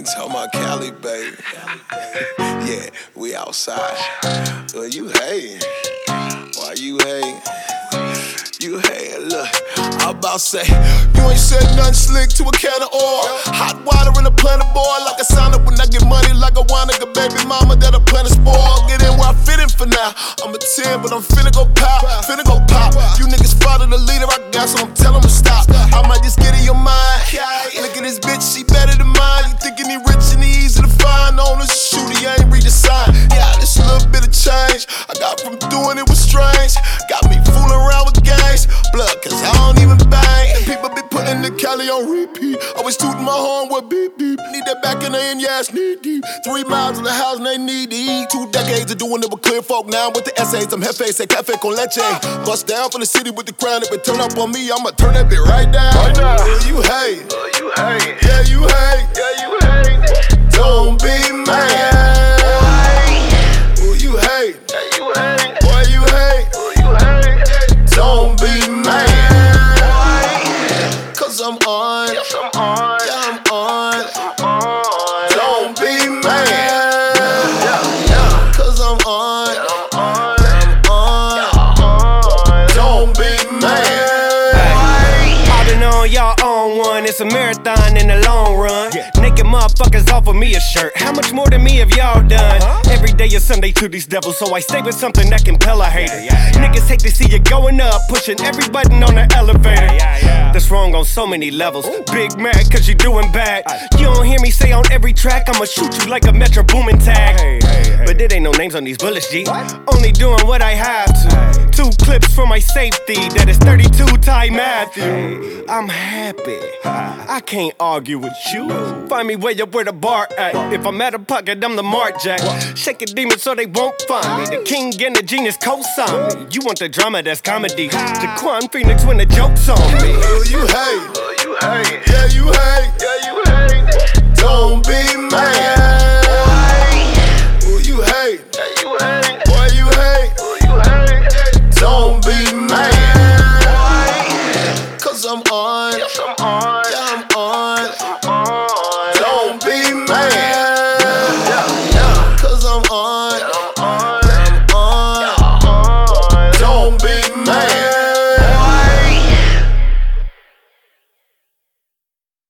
talking about Cali, baby. Yeah, we outside. Well, you hating. Why you hating? You hating, look. I'm about to say, you ain't said nothing slick to a can of oil. Hot water in a planet, boy. Like a sign up when I get money, like a wine, like a baby mama that I plan to spoil. Get in where I fit in for now. I'm a 10, but I'm finna go pop. Finna go pop. You niggas follow the leader, I got, so I'm telling them to stop. I might just get in your mind. Look at this bitch, she better than mine. You thinking he rich and he easy to find. On this shooter, you ain't read the sign. Yeah, this little bit of change I got from doing it was strange. Got me fooling around with gangs. Blood, cause I don't even bang. And people be putting the Cali on repeat. Always tooting my horn with beep beep. Need that back in there and yeah, it's knee deep. 3 miles to the house and they need to eat. 2 decades of doing it with clear folk. Now with the essays, I'm hefe, say cafe con leche. Bust down from the city with the crown. If it turn up on me, I'ma turn that bit right down. You hate. You hate. Yeah, you hate. Yeah, you hate. Don't be mad. Who you hate? Yeah, you hate. Why you hate? Who you hate? Don't be mad. Cause I'm on. Yes, I'm on. Yeah, I'm on. Yes, I'm on. Don't be mad. Yeah. Cause I'm on. Yeah, I'm on. Don't be mad. I've been on y'all on one. It's a marathon in the long run. Naked motherfuckers offer me a shirt. How much more than me have y'all done? Every day is Sunday to these devils, so I stay with something that can compel a hater. Niggas hate to see you going up, pushing every button on the elevator. That's wrong on so many levels. Big mad cause you doing bad. You don't hear me say on every track, I'ma shoot you like a Metro Boomin tag. But it ain't no names on these bullets, G. Only doing what I have to. 2 clips for my safety, that is 32 Ty Matthew. I'm happy, I can't argue with you. Find me way up where the bar at. If I'm out of pocket, I'm the Mark Jack. Shake a demon so they won't find me. The king and the genius co-sign me. You want the drama, that's comedy. Jaquan Phoenix when the joke's on me. You hate. You hate. Yeah, you hate. Yeah, you hate. Don't be mad.